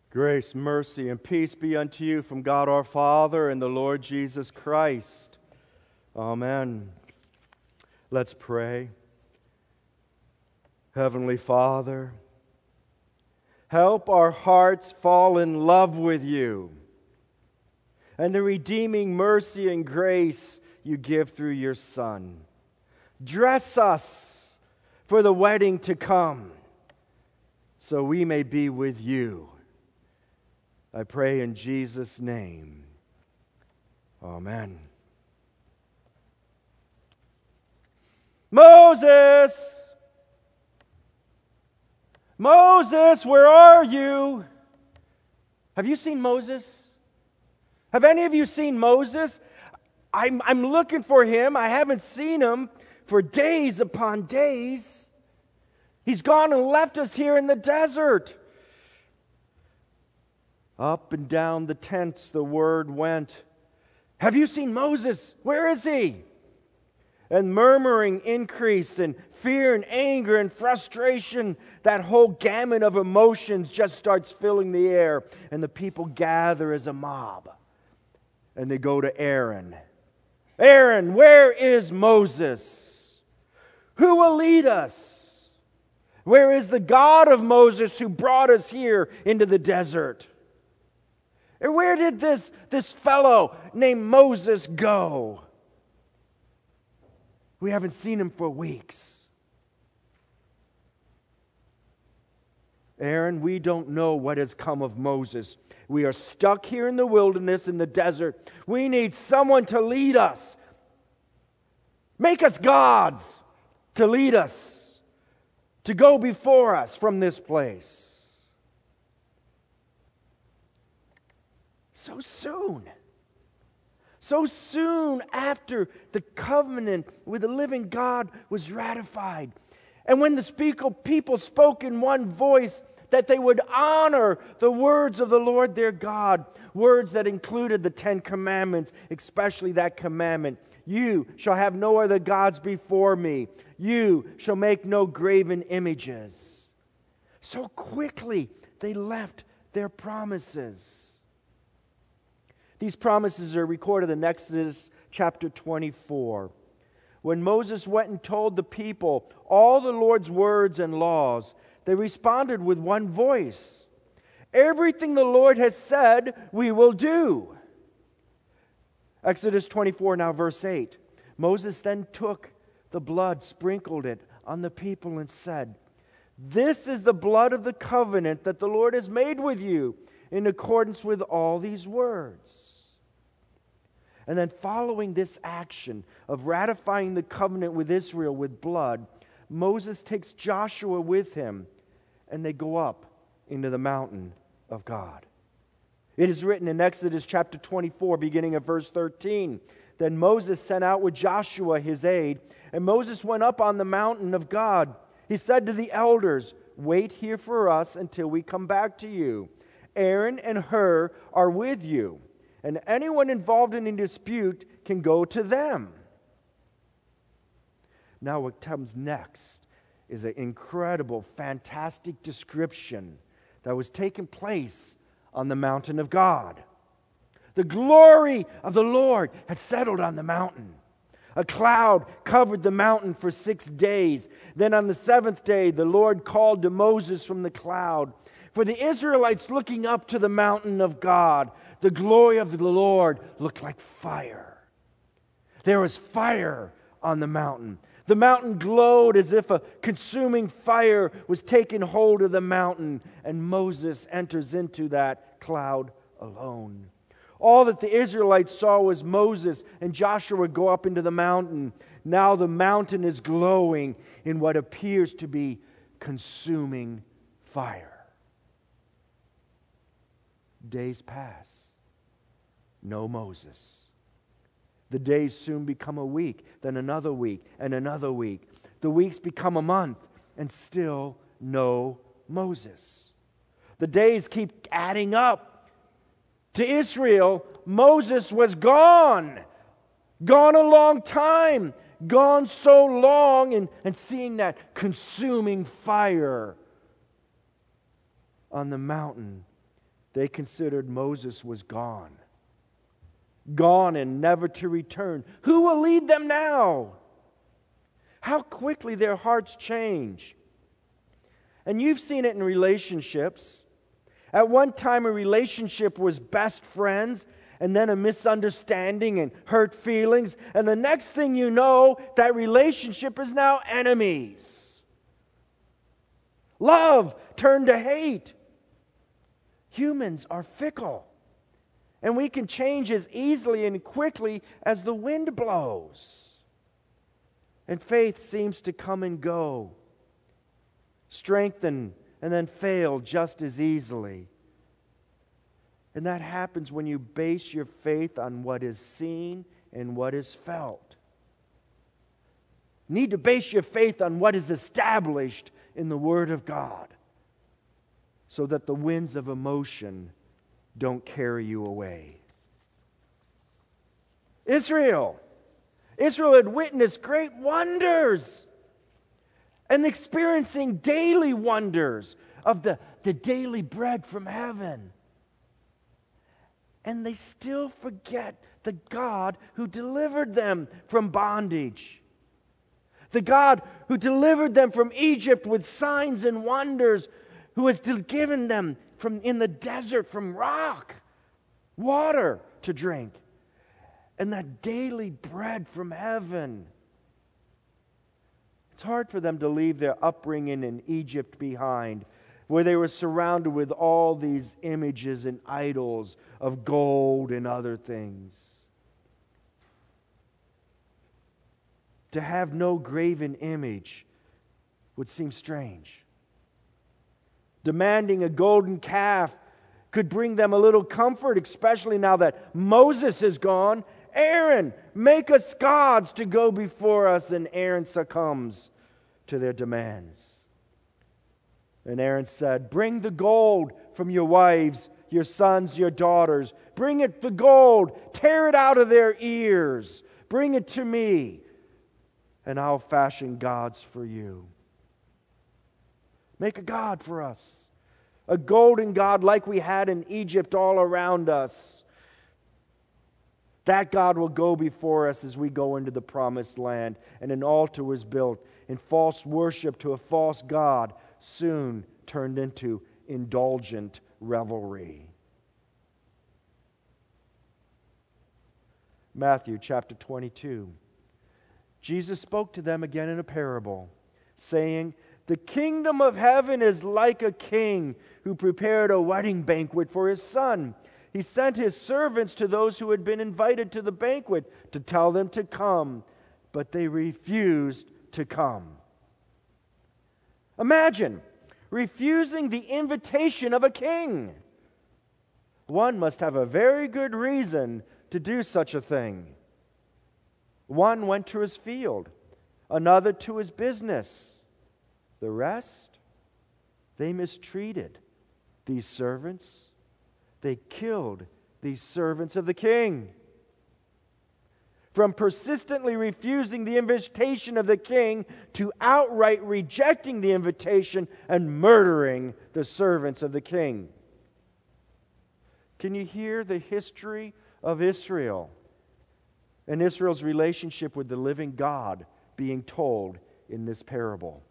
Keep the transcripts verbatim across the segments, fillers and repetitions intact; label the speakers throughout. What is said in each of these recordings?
Speaker 1: Grace, mercy, and peace be unto you from God our Father and the Lord Jesus Christ. Amen. Let's pray. Heavenly Father, help our hearts fall in love with you and the redeeming mercy and grace you give through your Son. Dress us for the wedding to come so we may be with you. I pray in Jesus' name. Amen. Moses! Moses, where are you? Have you seen Moses? Have any of you seen Moses? I'm, I'm looking for him. I haven't seen him for days upon days. He's gone and left us here in the desert. Up and down the tents the word went, have you seen Moses? Where is he? And murmuring increased, and fear and anger and frustration, that whole gamut of emotions just starts filling the air. And the people gather as a mob. And they go to Aaron. Aaron, where is Moses? Who will lead us? Where is the God of Moses who brought us here into the desert? And where did this, this fellow named Moses go? We haven't seen him for weeks. Aaron, we don't know what has come of Moses. We are stuck here in the wilderness, in the desert. We need someone to lead us. Make us gods to lead us, to go before us from this place. So soon. So soon after the covenant with the living God was ratified. And when the speak- people spoke in one voice that they would honor the words of the Lord their God, words that included the Ten Commandments, especially that commandment, you shall have no other gods before me. You shall make no graven images. So quickly they left their promises. These promises are recorded in Exodus chapter twenty-four. When Moses went and told the people all the Lord's words and laws, they responded with one voice. Everything the Lord has said, we will do. Exodus twenty-four, now verse eight. Moses then took the blood, sprinkled it on the people and said, this is the blood of the covenant that the Lord has made with you in accordance with all these words. And then following this action of ratifying the covenant with Israel with blood, Moses takes Joshua with him, and they go up into the mountain of God. It is written in Exodus chapter twenty-four, beginning at verse thirteen, then Moses sent out with Joshua his aide, and Moses went up on the mountain of God. He said to the elders, wait here for us until we come back to you. Aaron and Hur are with you, and anyone involved in a dispute can go to them. Now what comes next is an incredible, fantastic description that was taking place on the mountain of God. The glory of the Lord had settled on the mountain. A cloud covered the mountain for six days. Then on the seventh day, the Lord called to Moses from the cloud. For the Israelites looking up to the mountain of God, the glory of the Lord looked like fire. There was fire on the mountain. The mountain glowed as if a consuming fire was taking hold of the mountain, and Moses enters into that cloud alone. All that the Israelites saw was Moses and Joshua go up into the mountain. Now the mountain is glowing in what appears to be consuming fire. Days pass. No Moses. The days soon become a week, then another week, and another week. The weeks become a month, and still no Moses. The days keep adding up. To Israel, Moses was gone. Gone a long time. Gone so long, and, and seeing that consuming fire on the mountain they considered Moses was gone. Gone and never to return. Who will lead them now? How quickly their hearts change. And you've seen it in relationships. At one time, a relationship was best friends, and then a misunderstanding and hurt feelings. And the next thing you know, that relationship is now enemies. Love turned to hate. Humans are fickle, and we can change as easily and quickly as the wind blows. And faith seems to come and go, strengthen and then fail just as easily. And that happens when you base your faith on what is seen and what is felt. You need to base your faith on what is established in the Word of God, so that the winds of emotion don't carry you away. Israel. Israel had witnessed great wonders and experiencing daily wonders of the, the daily bread from heaven. And they still forget the God who delivered them from bondage. The God who delivered them from Egypt with signs and wonders, who has given them from in the desert from rock, water to drink, and that daily bread from heaven. It's hard for them to leave their upbringing in Egypt behind, where they were surrounded with all these images and idols of gold and other things. To have no graven image would seem strange. Demanding a golden calf could bring them a little comfort, especially now that Moses is gone. Aaron, make us gods to go before us, and Aaron succumbs to their demands. And Aaron said, bring the gold from your wives, your sons, your daughters. Bring it, the gold, tear it out of their ears. Bring it to me, and I'll fashion gods for you. Make a god for us. A golden god like we had in Egypt all around us. That God will go before us as we go into the promised land. And an altar was built, and false worship to a false god soon turned into indulgent revelry. Matthew chapter twenty-two. Jesus spoke to them again in a parable, saying, the kingdom of heaven is like a king who prepared a wedding banquet for his son. He sent his servants to those who had been invited to the banquet to tell them to come, but they refused to come. Imagine refusing the invitation of a king. One must have a very good reason to do such a thing. One went to his field, another to his business. The rest, they mistreated these servants. They killed these servants of the king. From persistently refusing the invitation of the king to outright rejecting the invitation and murdering the servants of the king. Can you hear the history of Israel and Israel's relationship with the living God being told in this parable?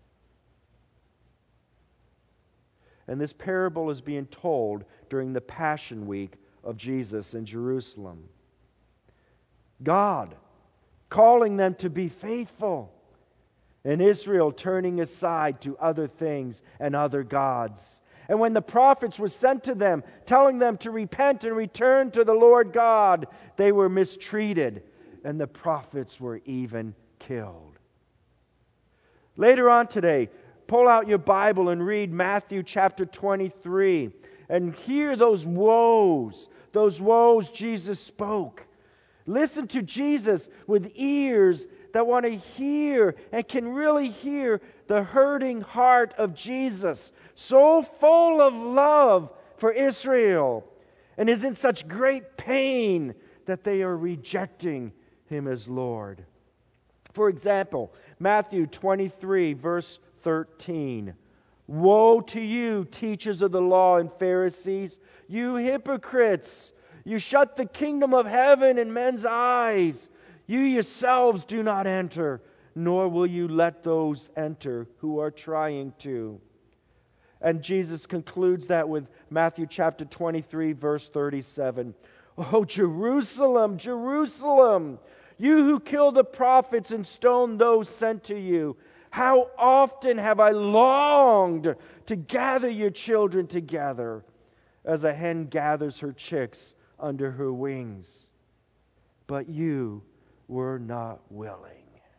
Speaker 1: And this parable is being told during the Passion Week of Jesus in Jerusalem. God calling them to be faithful, and Israel turning aside to other things and other gods. And when the prophets were sent to them, telling them to repent and return to the Lord God, they were mistreated, and the prophets were even killed. Later on today, pull out your Bible and read Matthew chapter twenty-three and hear those woes, those woes Jesus spoke. Listen to Jesus with ears that want to hear and can really hear the hurting heart of Jesus, so full of love for Israel, and is in such great pain that they are rejecting Him as Lord. For example, Matthew twenty-three, verse thirteen. Woe to you, teachers of the law and Pharisees, you hypocrites! You shut the kingdom of heaven in men's eyes. You yourselves do not enter, nor will you let those enter who are trying to. And Jesus concludes that with Matthew chapter twenty-three, verse thirty-seven. Oh, Jerusalem, Jerusalem, you who kill the prophets and stone those sent to you, how often have I longed to gather your children together as a hen gathers her chicks under her wings, but you were not willing.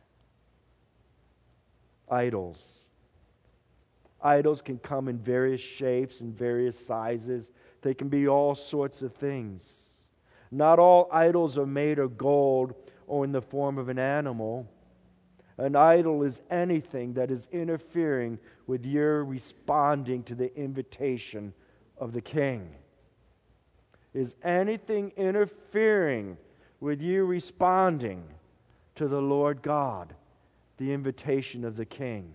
Speaker 1: Idols. Idols can come in various shapes and various sizes. They can be all sorts of things. Not all idols are made of gold or in the form of an animal. An idol is anything that is interfering with your responding to the invitation of the King. Is anything interfering with you responding to the Lord God, the invitation of the King?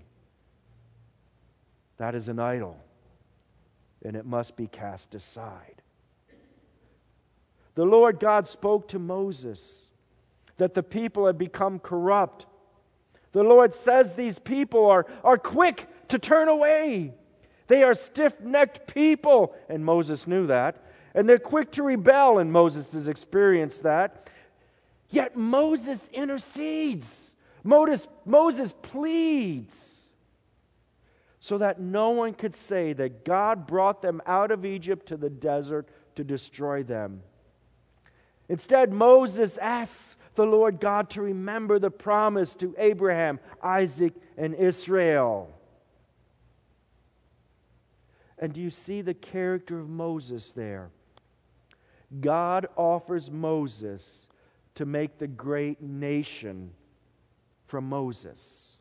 Speaker 1: That is an idol, and it must be cast aside. The Lord God spoke to Moses that the people had become corrupt. The Lord says these people are, are quick to turn away. They are stiff-necked people, and Moses knew that. And they're quick to rebel, and Moses has experienced that. Yet Moses intercedes. Moses, Moses pleads so that no one could say that God brought them out of Egypt to the desert to destroy them. Instead, Moses asks the Lord God to remember the promise to Abraham, Isaac, and Israel. And do you see the character of Moses there? God offers Moses to make the great nation from Moses.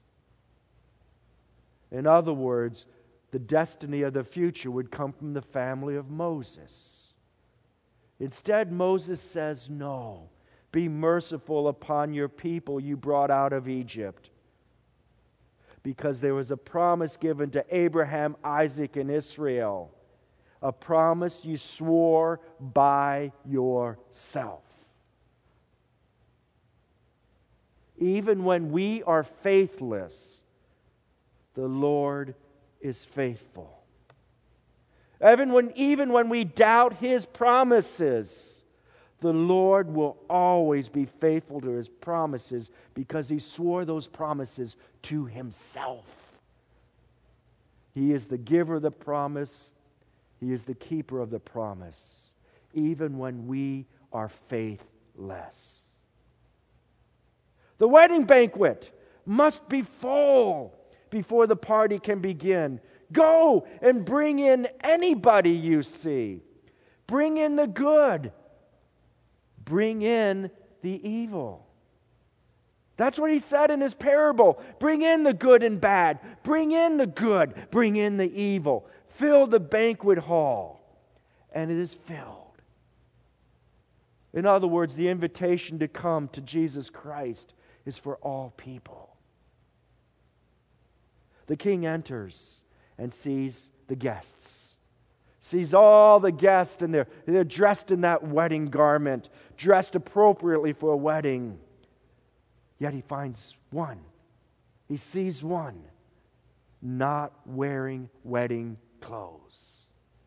Speaker 1: In other words, the destiny of the future would come from the family of Moses. Instead, Moses says, no, be merciful upon your people you brought out of Egypt. Because there was a promise given to Abraham, Isaac, and Israel. A promise you swore by yourself. Even when we are faithless, the Lord is faithful. Even when, even when we doubt His promises, the Lord will always be faithful to His promises because He swore those promises to Himself. He is the giver of the promise. He is the keeper of the promise, even when we are faithless. The wedding banquet must be full before the party can begin. Go and bring in anybody you see. Bring in the good. Bring in the evil. That's what He said in His parable. Bring in the good and bad. Bring in the good. Bring in the evil. Fill the banquet hall. And it is filled. In other words, the invitation to come to Jesus Christ is for all people. The King enters and sees the guests. Sees all the guests, and they're, they're dressed in that wedding garment, dressed appropriately for a wedding. Yet He finds one. He sees one not wearing wedding clothes.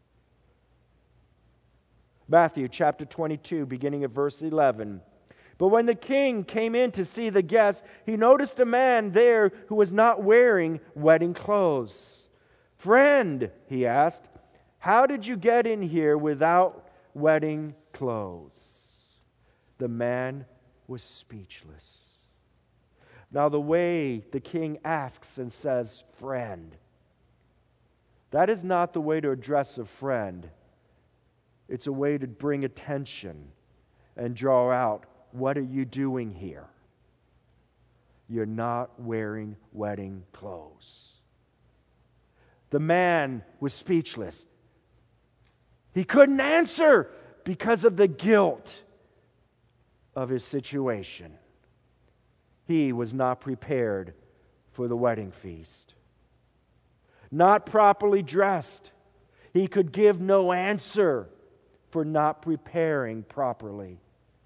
Speaker 1: Matthew chapter twenty-two, beginning at verse eleven. But when the king came in to see the guests, he noticed a man there who was not wearing wedding clothes. Friend, he asked, how did you get in here without wedding clothes? The man was speechless. Now, the way the king asks and says, friend, that is not the way to address a friend. It's a way to bring attention and draw out, what are you doing here? You're not wearing wedding clothes. The man was speechless. He couldn't answer because of the guilt of his situation. He was not prepared for the wedding feast. not properly dressed. He could give no answer for not preparing properly.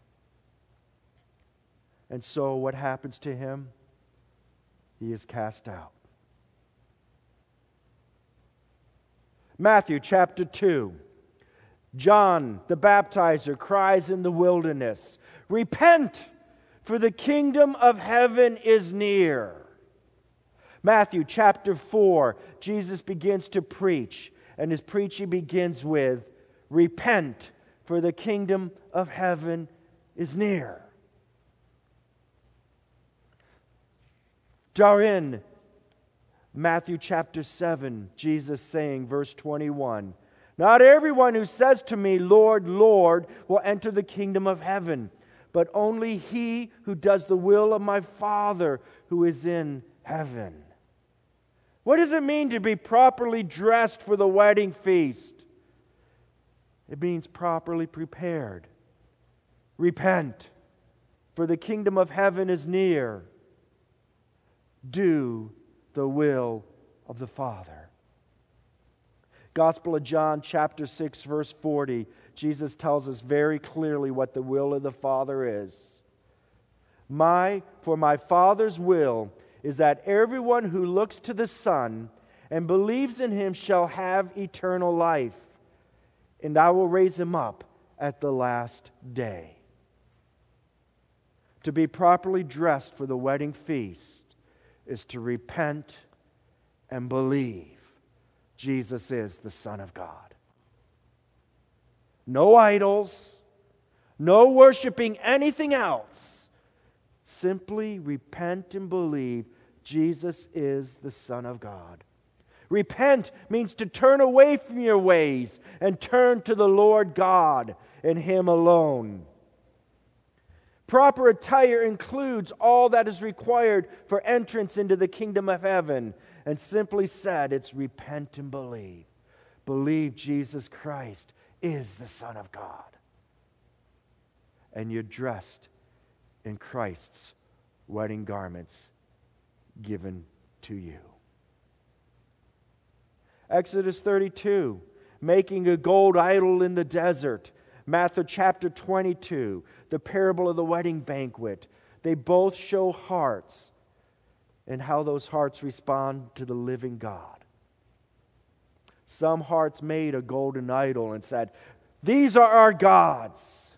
Speaker 1: And so what happens to him? He is cast out. Matthew chapter two. John the baptizer cries in the wilderness, "Repent, for the kingdom of heaven is near." Matthew chapter four, Jesus begins to preach, and his preaching begins with, "Repent, for the kingdom of heaven is near." During Matthew chapter seven, Jesus saying, verse twenty-one, "Not everyone who says to me, 'Lord, Lord,' will enter the kingdom of heaven, but only he who does the will of my Father who is in heaven." What does it mean to be properly dressed for the wedding feast? It means properly prepared. Repent, for the kingdom of heaven is near. Do the will of the Father. Gospel of John chapter six verse forty, Jesus tells us very clearly what the will of the Father is. My, for my Father's will is that everyone who looks to the Son and believes in him shall have eternal life, and I will raise him up at the last day. To be properly dressed for the wedding feast is to repent and believe Jesus is the Son of God. No idols, no worshiping anything else. Simply repent and believe Jesus is the Son of God. Repent means to turn away from your ways and turn to the Lord God and Him alone. Proper attire includes all that is required for entrance into the kingdom of heaven. And simply said, it's repent and believe. Believe Jesus Christ is the Son of God. And you're dressed in Christ's wedding garments given to you. Exodus thirty-two, making a gold idol in the desert. Matthew chapter twenty-two, the parable of the wedding banquet. They both show hearts and how those hearts respond to the living God. Some hearts made a golden idol and said, "These are our gods."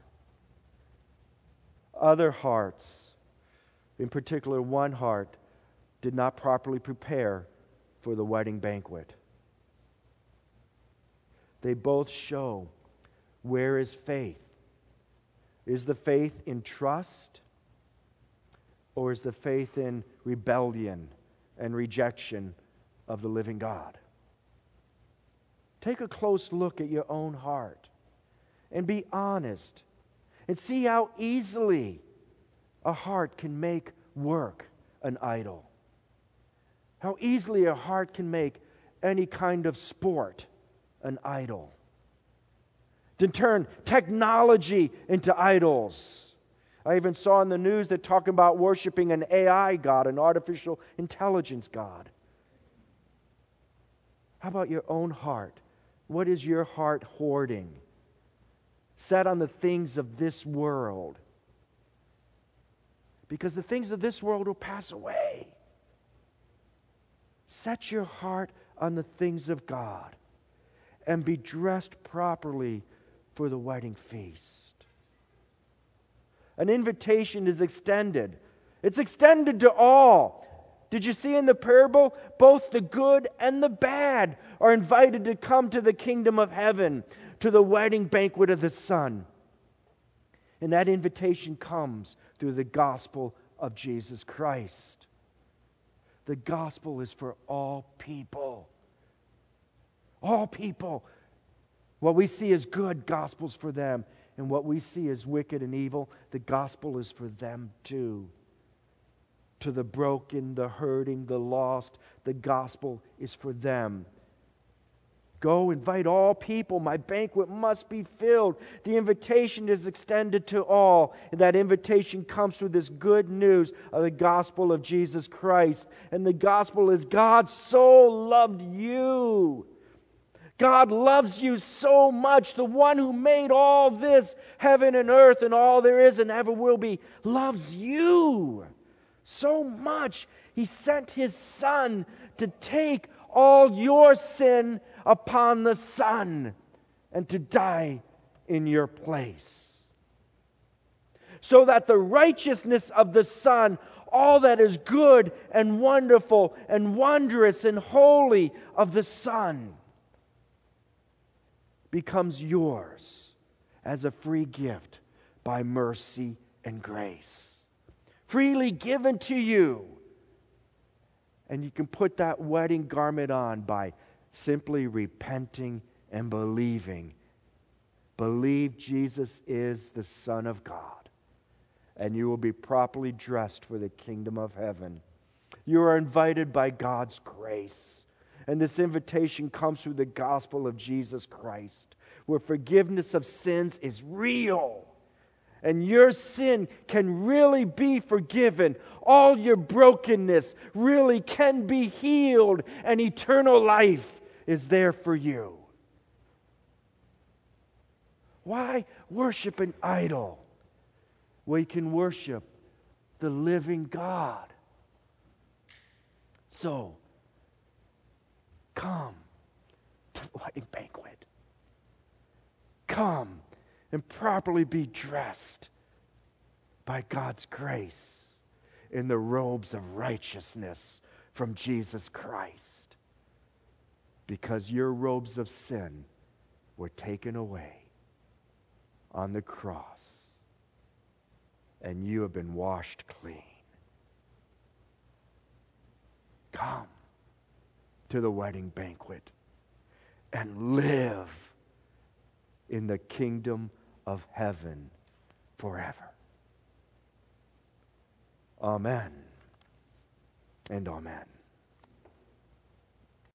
Speaker 1: Other hearts, in particular one heart, did not properly prepare for the wedding banquet. They both show where is faith. Is the faith in trust? Or is the faith in rebellion and rejection of the living God? Take a close look at your own heart and be honest and see how easily a heart can make work an idol. How easily a heart can make any kind of sport an idol. To turn technology into idols. I even saw in the news that talking about worshiping an A I God, an artificial intelligence God. How about your own heart? What is your heart hoarding? Set on the things of this world. Because the things of this world will pass away. Set your heart on the things of God and be dressed properly for the wedding feast. An invitation is extended. It's extended to all. Did you see in the parable? Both the good and the bad are invited to come to the kingdom of heaven, to the wedding banquet of the Son. And that invitation comes through the gospel of Jesus Christ. The gospel is for all people. All people. What we see as good, gospel's for them. And what we see as wicked and evil, the gospel is for them too. To the broken, the hurting, the lost, the gospel is for them. Go, invite all people. My banquet must be filled. The invitation is extended to all. And that invitation comes through this good news of the gospel of Jesus Christ. And the gospel is God so loved you. God loves you so much. The one who made all this, heaven and earth and all there is and ever will be, loves you so much. He sent His Son to take all your sin upon the Son and to die in your place. So that the righteousness of the Son, all that is good and wonderful and wondrous and holy of the Son, becomes yours as a free gift by mercy and grace. Freely given to you. And you can put that wedding garment on by simply repenting and believing. Believe Jesus is the Son of God, and you will be properly dressed for the kingdom of heaven. You are invited by God's grace, and this invitation comes through the gospel of Jesus Christ, where forgiveness of sins is real. And your sin can really be forgiven. All your brokenness really can be healed. And eternal life is there for you. Why worship an idol? We can worship the living God. So, come to the wedding banquet. Come and properly be dressed by God's grace in the robes of righteousness from Jesus Christ. Because your robes of sin were taken away on the cross, and you have been washed clean. Come to the wedding banquet and live in the kingdom of heaven forever. Amen and amen.